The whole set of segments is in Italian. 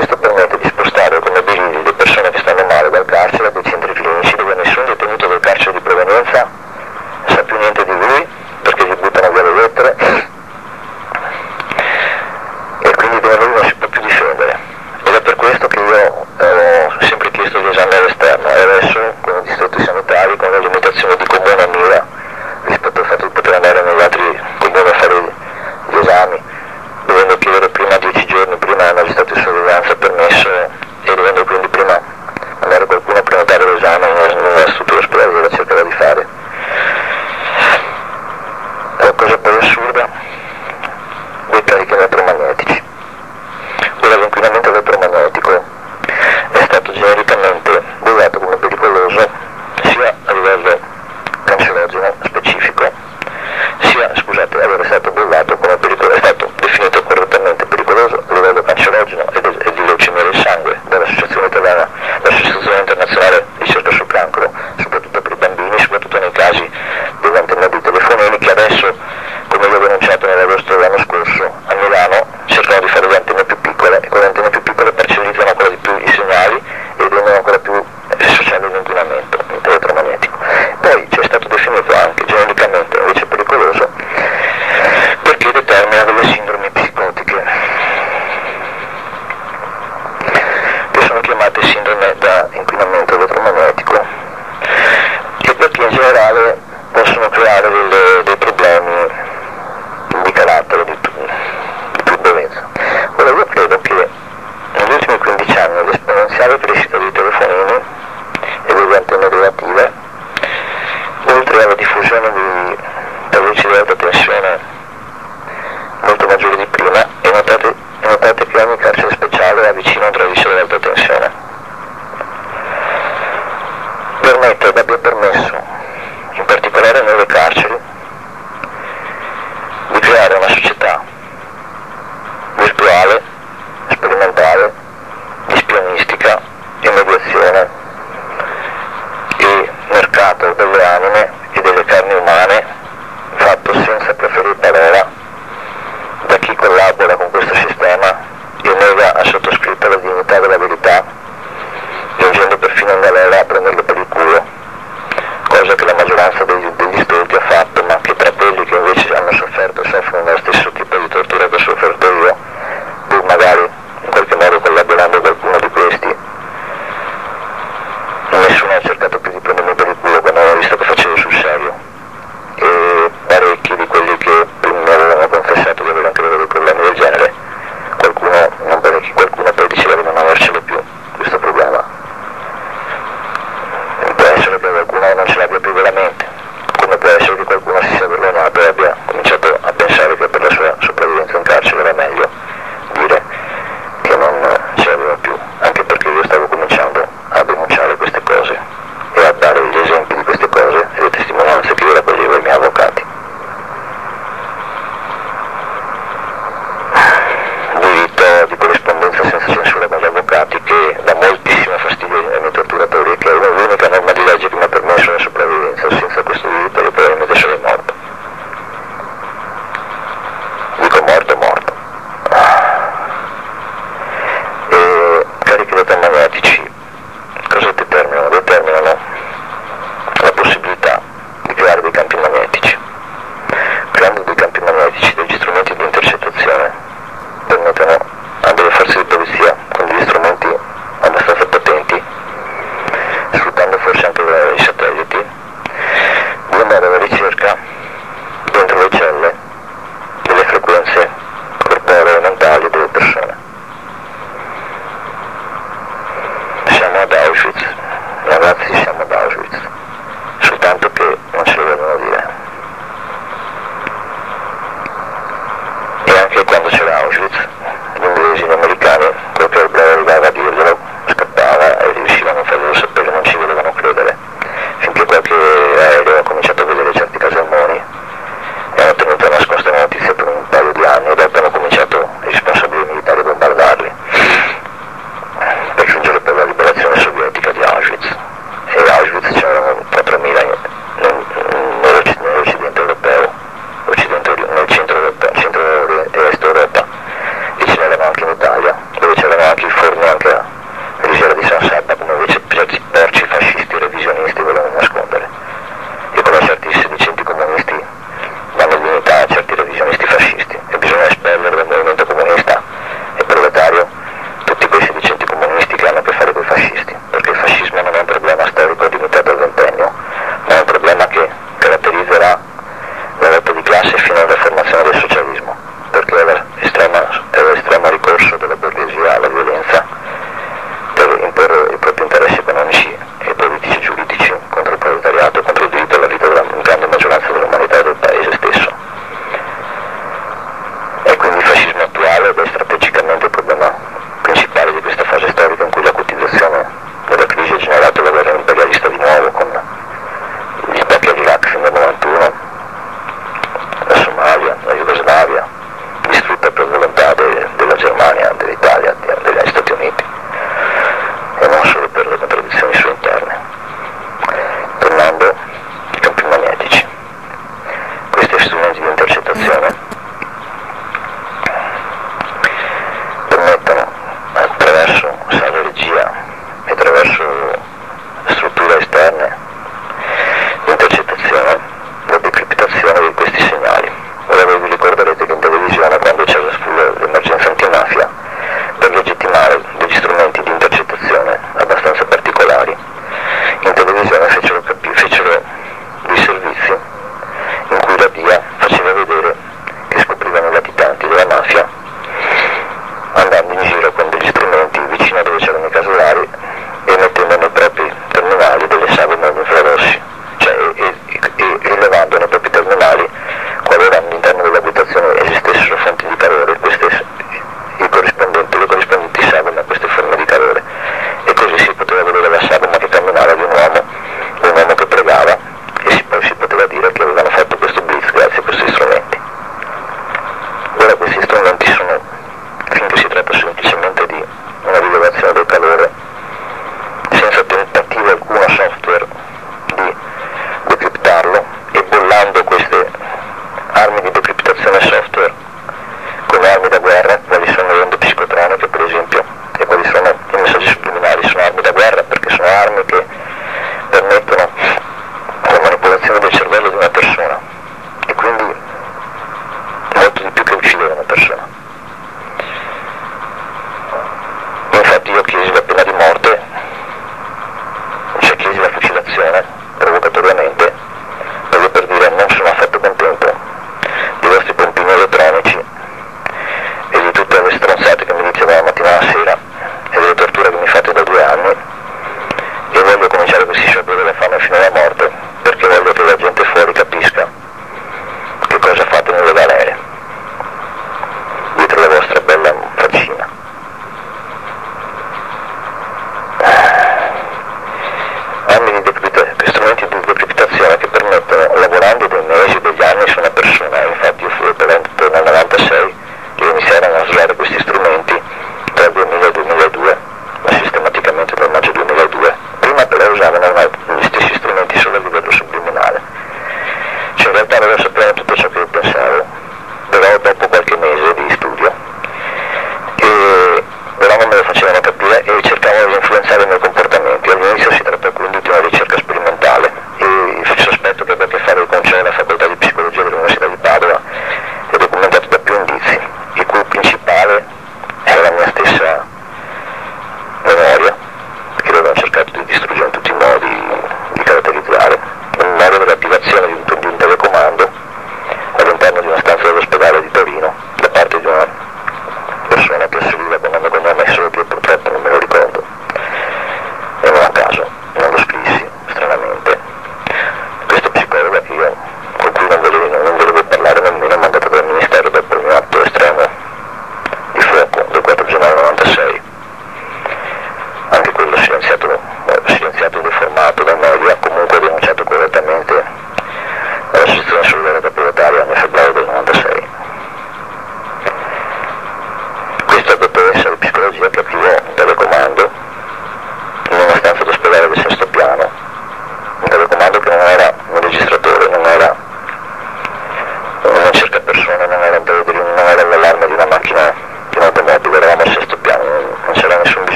Questo permette di spostare come birilli le persone che stanno male dal carcere a dei centri clinici dove nessun detenuto del carcere di provenienza sa più niente di lui, perché gli buttano via le lettere e quindi da lui non si può più difendere. Ed è per questo che io ho sempre chiesto gli esami all'esterno e adesso con i distretti sanitari, con le limitazioni di comune mia rispetto al fatto di poter andare negli altri comuni a fare gli esami, dovendo chiedere prima 10 giorni prima al magistrato di sorveglianza permesso e dovendo quindi prima andare qualcuno a prenotare l'esame in una struttura ospedaliera, cercherà di fare. La cosa poi assurda, dei carichi elettromagnetici. Ora l'inquinamento elettromagnetico è stato genericamente bollato come pericoloso sia a livello cancerogeno specifico, sia, scusate, allora è stato bollato come pericoloso, è stato definito correttamente pericoloso a livello cancerogeno e di leucemia del sangue dall'Associazione Italiana, l'Associazione Internazionale di Ricerca sul Cancro, soprattutto per i bambini, soprattutto nei casi degli antenati telefonini che adesso, come vi ho denunciato nell'agosto dell'anno scorso, a Milano cercano di fare le antenne più piccole e con le antenne più piccole parcellizzano ancora di più i segnali e rendono ancora più sociale l'inquinamento elettromagnetico. Poi ci è stato definito anche genericamente invece pericoloso perché determina delle sindromi psicotiche che sono chiamate sindrome da inquinamento elettromagnetico e perché in generale possono creare dei problemi di carattere, di turbolenza. Ora io credo che negli ultimi 15 anni l'esponenziale crescita dei telefonini e delle antenne relative, oltre alla diffusione di tavolici di alta tensione molto maggiore di prima, e notate che ogni carcere speciale ha vicino un travisore di alta tensione, abbia permesso, in particolare nelle carceri, di creare una società virtuale, sperimentale, di spionistica e mediazione e mercato delle anime e delle carni umane fatto senza preferire parola da chi collabora con questo sistema e nega a sottoscritto la dignità della verità, giungendo perfino in galera a prenderlo per il culo, cosa che la maggioranza degli stolti ha fatto, ma che tra quelli che invece hanno sofferto e soffrono dello stesso tipo di tortura che ho sofferto io, pur magari in qualche modo collaborando con qualcuno di questi, nessuno ha cercato più di prendermi per il culo quando hanno visto che facevo sul serio, e parecchi di quelli che prima mi avevano confessato di avere anche loro dei problemi del genere, qualcuno, non parecchi, qualcuno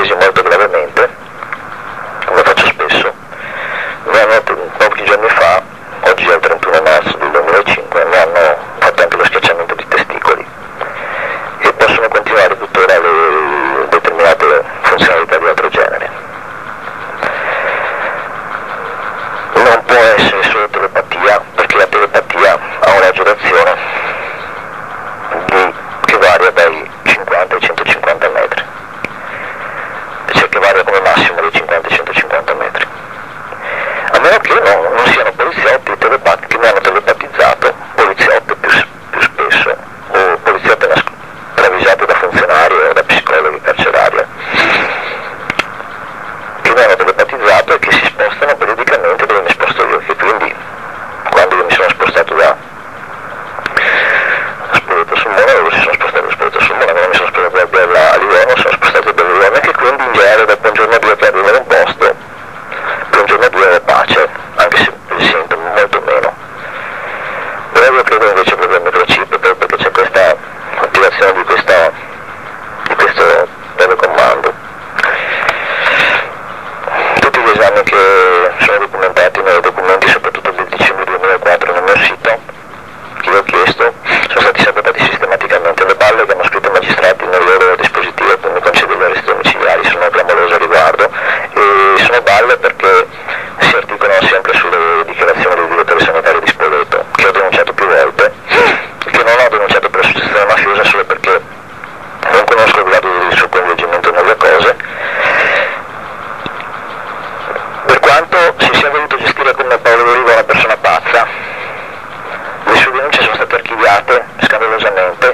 lesi molto gravemente, come faccio spesso. Pochi giorni fa, oggi è il 31 marzo del 2005, mi hanno fatto anche lo schiacciamento di testicoli e possono continuare tuttora le determinate funzionalità di altro genere. Non può essere solo telepatia, perché la telepatia ha una girazione che varia dai 50 ai 150 metri, cioè che varia come massimo dai 50 ai 150 metri. A meno che non siano poliziotti che mi hanno telepatizzato, poliziotti più spesso, o poliziotti travisati da funzionari o da psicologi carcerari, che mi hanno telepatizzato e che si spostano periodicamente dove mi sposto io, che quindi quando io mi sono spostato da Spoleto sul Mona, loro si sono spostati da Spoleto sul Mona, quando mi sono spostato a Livorno, sono spostati da Livorno, e che quindi in genere dopo un giorno o due che arrivo in un posto, per un giorno o due ho pace, anche se li sento molto meno. Però io credo invece proprio al microchip, perché c'è questa attivazione di questo telecomando. Tutti gli esami che sono documentati nei documenti, soprattutto del dicembre 2004 nel mio sito, che io ho chiesto, sono stati sabotati sistematicamente. Le balle che hanno scritto i magistrati nel loro dispositivo per mi concedere gli arresti domiciliari sono clamorose a riguardo, e sono balle perché si articolano sempre sulle dichiarazioni del direttore sanitario di Spoleto, che ho denunciato più volte, che non ho denunciato per associazione mafiosa solo perché non conosco il grado del suo coinvolgimento nelle cose, per quanto si sia voluto gestire come Paolo Riva una persona pazza. Le sue denunce sono state archiviate scandalosamente,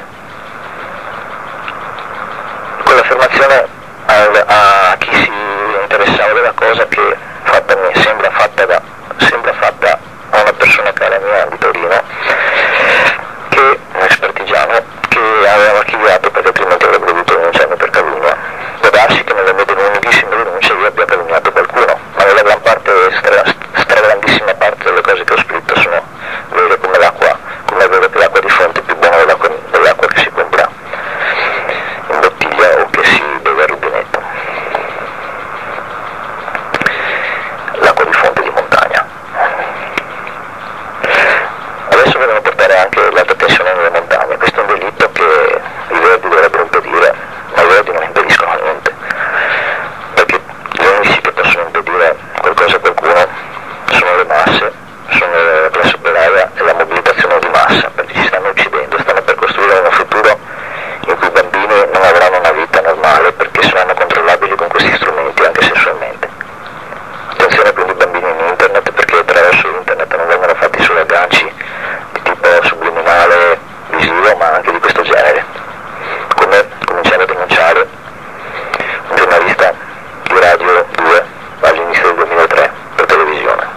con l'affermazione a chi si interessava della cosa che sembra fatta a una persona cara mia di Torino, che un ex partigiano, che aveva archiviato perché altrimenti avrebbe dovuto denunciarmi per calunnia. Può darsi che nelle mie lunghissime denunce io abbia calunniato qualcuno, ma nella gran parte, stragrandissima parte delle cose che ho scritto sono vere come l'acqua, come è vero che l'acqua di fonte è più buona dell'acqua che si compra in bottiglia o che si beve al rubinetto. L'acqua di fonte di montagna. Adesso vogliono portare anche l'alta tensione nelle montagne. Questo è un delitto che i verdi dovrebbero impedire, ma i verdi non impediscono niente, perché gli unici che possono impedire qualcosa a qualcuno sono le masse, sono la classe operaria e la mobilitazione di massa, perché ci stanno uccidendo, stanno per costruire un futuro in cui i bambini non avranno una vita normale perché saranno controllabili con questi strumenti anche sessualmente. Attenzione quindi ai bambini in internet, perché attraverso internet non vengono fatti solo agganci di tipo subliminale visivo, ma anche di questo genere, come cominciamo a denunciare un giornalista di Radio 2 all'inizio del 2003 per televisione,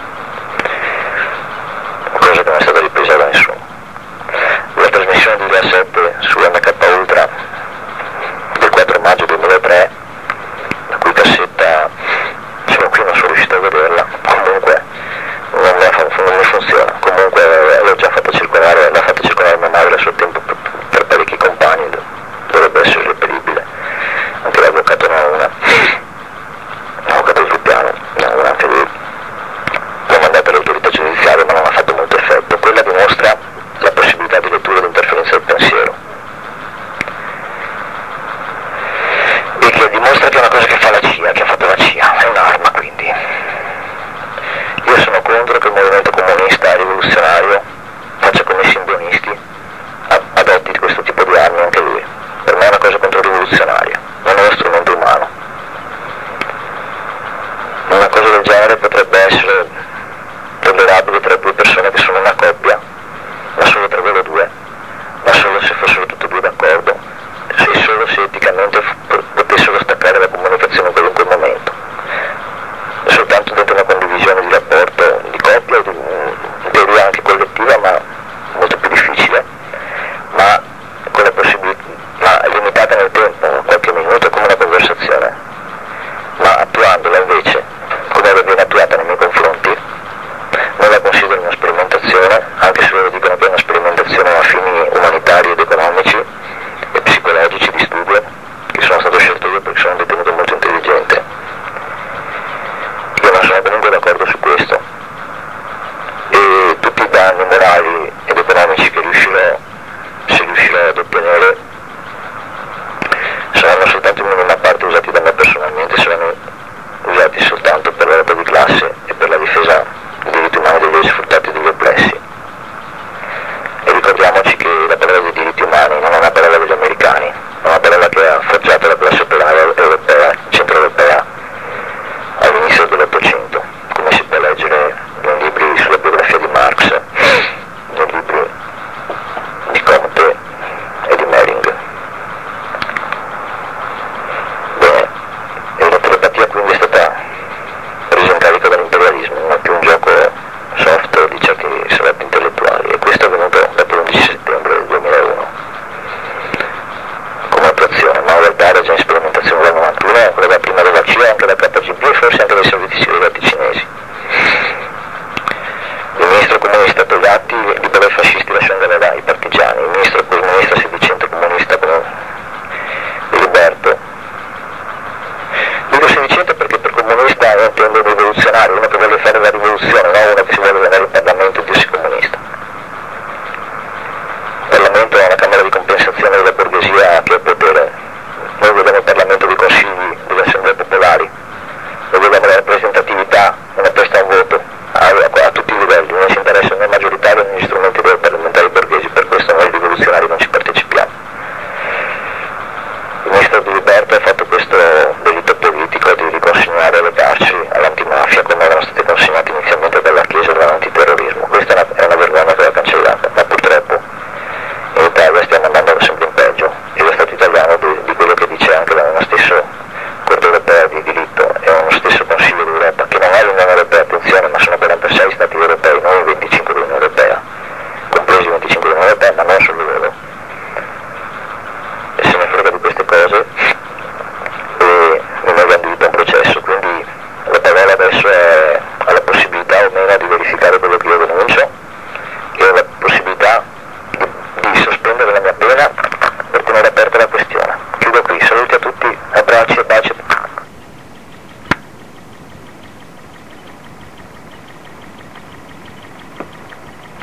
cosa che non è stata ripresa da nessuno. La trasmissione di Rea 7 su MK Ultra del 4 maggio 2003, la cui cassetta sono qui, non sono riuscito a vederla, comunque non mi funziona, comunque l'ho già fatta circolare, l'ha fatta circolare mia madre a suo tempo per parecchi compagni, dovrebbe essere reperibile, anche l'avvocato l'avvocato Truppiano, anche lui l'ho mandato all'autorità giudiziaria, ma non ha fatto molto effetto. Quella dimostra la possibilità di lettura e di interferenza del pensiero, e che dimostra che è una cosa che fa la CIA, che ha fatto la CIA, è un'arma. Quindi io sono contro che il movimento comunista rivoluzionario faccia come i simbolisti, adotti questo tipo di armi anche lui. Per me è una cosa controrivoluzionaria, non è uno strumento umano. Una cosa del genere potrebbe essere tollerabile tra